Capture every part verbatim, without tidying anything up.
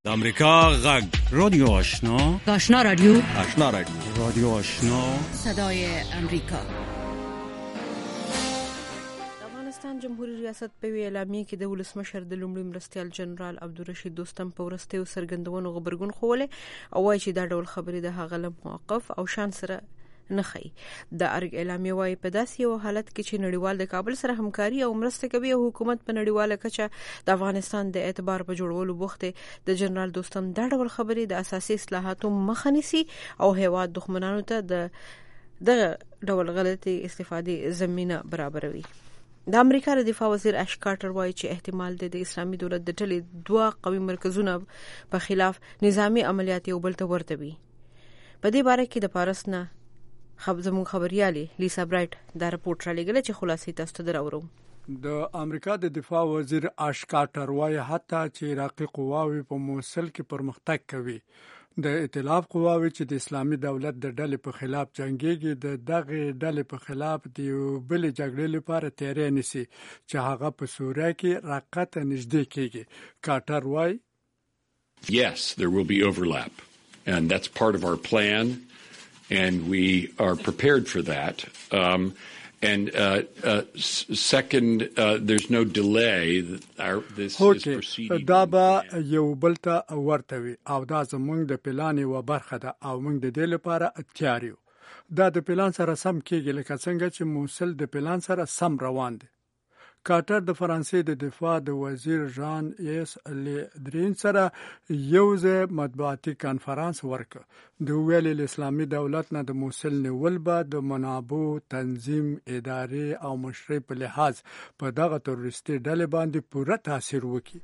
د امریکا غږ رادیو آشنا آشنا رادیو آشنا رادیو رادیو آشنا صدای امریکا. افغانستان جمهوریت ریاست په اعلامیه کې د ولسمشر د لومړي مرستیال جنرال عبدالرشید دوستم په ورستیو سرګندونو غبرګون خوله او وايي چې دا ډول خبرې د هغه له موقف او شان سره نه خي. د ارګ اعلامیه وايي په داسې یو حالت کې چې نړیوال د کابل سره همکاري او مرسته کوي او حکومت په نړیواله کچه د افغانستان د اعتبار په جوړولو بوخت د جنرال دوستم دا ډول خبرې د اساسي اصلاحاتو مخه نیسي او هیواد دښمنانو ته د دغه ډول غلطي استفادې زمينه برابروي. د امریکا د دفاع وزیر اش کارټر وايي چې احتمال دی د اسلامي دولت د ټلې دوه قوي مرکزونو په خلاف نظامی عملیات یو بل ته ورته وي. په دې باره کې د پارس نه خبرمون خبريالي لیسا برایټ دا رپورټ را لګل چې خلاصې تاسو ته دراوړو. د امریکا د دفاع وزیر اش کارټر وايي حتی چې عراقي قواوی په موصل کې پرمختګ کوي، د ائتلاف قواوی چې د اسلامي دولت د ډلې په خلاف جنگيږي د دغه ډلې په خلاف د بل جګړې لپاره تیاری نیسي چې هغه په سوریه کې رقت نږدې کیږي. کارټر وايي Yes, there will be overlap and that's part of our plan and we are prepared for that. Um And uh, uh, second, uh, there's no delay. Our, this okay. is proceeding. دا به یو بل ته ورته وي او دا زموږ د پلان یو برخه ده او موږ د دې لپاره تیار یو. دا د پلان سره سم کېږي لکه څنګه چې موصل د پلان سره سم روان دي. کارټر د فرانسې د دفاع د وزیر ژان ایس لدرین سره یو ځای مطبوعاتي کانفرنس ورکړ. د ویل اسلامي دولت نه د موصل نیول به د منابع تنظیم ادارې او مشرۍ په لحاظ په دغه تروریستي ډلې باندې پوره تاثیر وکړي.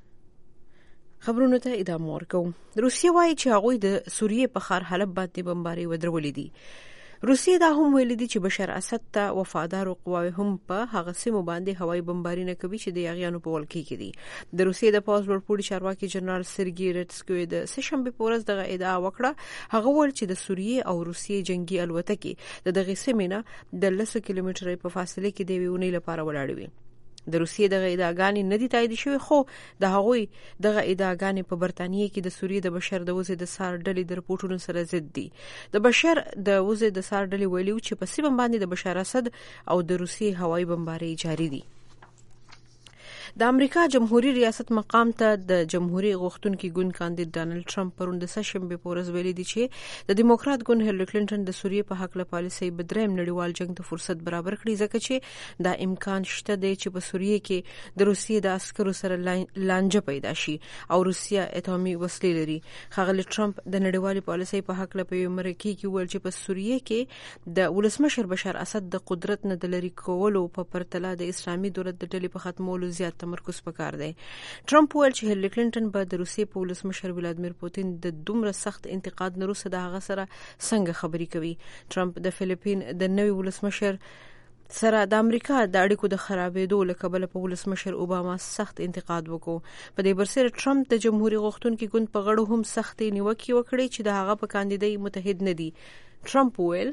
خبرونه ته ادامه ورکوم. روسیه وايي چې هغه د سوریې په ښار حلب باندې بمباري ودرولې دي. روسیه دا هم ویل دي چې بشار اسد ته وفادار قواوی هم په هغه سیمه باندې هوایي بمباري نه کوي چې د یاغیانو په ولکې کې دي. د روسیې د پاس ورپوري چارواکي جنرال سرګي رټسکوی د سشنبه په ورځ دغه ادعا وکړه. هغه وویل چې د سوریې او روسیې جنگي الوتکې د دغه سیمه نه د لسو کیلومترۍ په فاصله کې دی ویونی لپاره ولاړې وي. د روسیې دغه ادعاګانې نه دي تایید شوې خو د هغوی دغه ادعاګانې په برتانیې کې د سوریې د بشر د وزې د سار ډلې د رپورټونو سره ضد دي. د بشر د وزې د سار ډلې ویلي چې په سیمه باندې د بشار اسد او د روسیې هوایي بمباري جاري دي. د امریکا جمهوریت ریاست مقام ته د جمهوریت غوښتونکي ګوند کاندید ډانلډ ټرمپ پرون د سشنبه په ورځ ویلي دي چې د دیموکرات ګوند هیلری کلینټن د سوریې په حق له پالیسۍ بدریم نړیوال جنگ ته فرصت برابر کړي ځکه چې دا امکان شته دی چې په سوریې کې د روسیې د عسکرو سره لانجه پیدا شي او روسیه اټومي وسلې لري. ښاغلی ټرمپ د نړیوالې پالیسۍ په حق له په مرکه کې ویل چې په سوریې کې د ولسمشر بشار اسد د قدرت نه د لری کولو په پرتله د اسلامي دولت د ډلې په ختمولو زیات تمرکز پکار دی. ټرمپ ویل چې هیلری کلینټن به د روسیې په ولسمشر ولادیمیر پوتین د دومره سخت انتقاد نه وروسته د هغه سره څنګه خبرې کوي. ټرمپ د فلیپین د نوي ولسمشر سره د امریکا د اړیکو د خرابېدو له کبله په ولسمشر اوباما سخت انتقاد وکړ. په دې برسره ټرمپ د جمهوریت غوښتونکي ګوند په غړو هم سختې نیوکې وکړې چې د هغه په کاندیدۍ متحد نه دي. ټرمپ ویل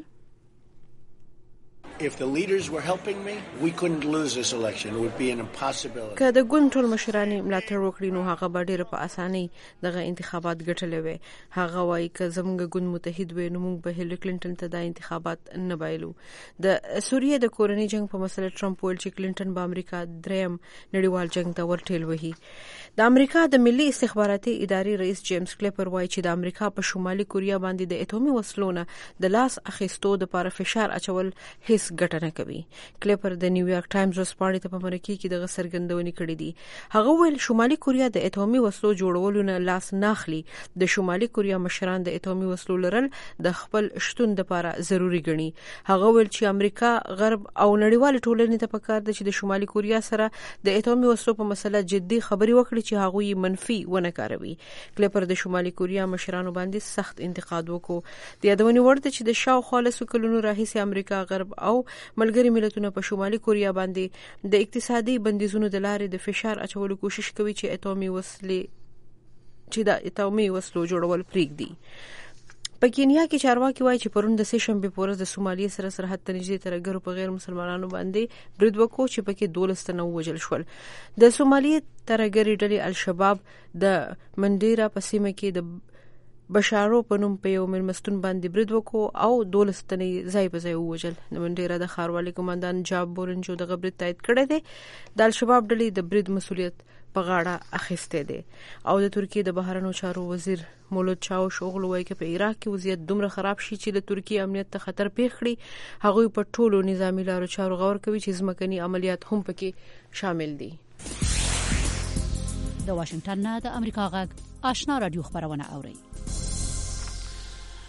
If the leaders were helping me, we couldn't lose this election. It would be an impossibility. که د ګوند ټول مشران ملاتړ وکړي نو هغه به ډېر په اسانۍ دغه انتخابات ګټلې وي. هغه وايي که زموږ ګوند متحد وي نو موږ به هیلری کلینټن ته د انتخابات نه بایلو. د سوریې د کورنۍ جنگ په مسله ټرمپ ویل چې کلینټن به امریکا دریم نړیوال جنگ ته ورټیل وهي. د امریکا د ملي استخباراتي ادارې رئیس جیمز کلیپر وايي چې د امریکا په شمالي کوریا باندې د اټومي وسلو نه د لاس اخیستو لپاره فشار اچول هیڅ ګټه نه کوي. کلیپر د نیویارک ټایمز ورسپاڼې ته په مرکه کې دغه څرګندونې کړې دي. هغه ویل شمالي کوریا د اټومي وسلو جوړولو نه لاس ناخلي. د شمالي کوریا مشران د اټومي وسلو لرل د خپل شتون لپاره ضروری ګڼي. هغه ویل چې امریکا غرب او نړیوال ټولنې ته پکار ده چې د شمالي کوریا سره د اټومي وسلو په مسله جدي خبري وکړي چې هغه یې منفي ونه کاروي. کلیپر د شمالي کوریا مشرانو باندې سخت انتقاد وکړ. د یادونې وړ ده چې د شاوخوا لسو کلونو راهیسې امریکا غرب او ملګری ملتونه په شمالي کوریا باندې د اقتصادي بندیزونو د لارې د فشار اچولو کوشش کوي چې اټومي وسلې چې د اټومي وسلو جوړول پریږدي. په کینیا کې چارواکي وایي چې پرون د سه شنبه په ورځ د سومالیا سره سرحد ته نږدې ترګرو په غیر مسلمانانو باندې برید وکړ چې پکې دولس تنه وژل شول. د سومالیا ترګری ډلې الشباب د منډیرا په سیمه کې د بشارو په نوم په یو مېلمستون باندې برید وکړ او دولس تنه ځای په ځای وژل. د منډیرا د ښاروالي قومندان جاب بورنجو د برید تایید کړی دی. د الشباب ډلې د برید مسولیت په غاړه اخیسته دي او د ترکیه د بهرنیو چارو وزیر مولود چاوش اوغلو وایي چې په عراق کې وضعیت دومره خراب شي چې د ترکیه امنیت ته خطر پیښ کړي. هغوی په ټولو نظامی لارو چارو غور کوي چې ځمکني عملیات هم پکې شامل دي. د واشنگټن نه د امریکا غږ آشنا رادیو خبرونه اوري.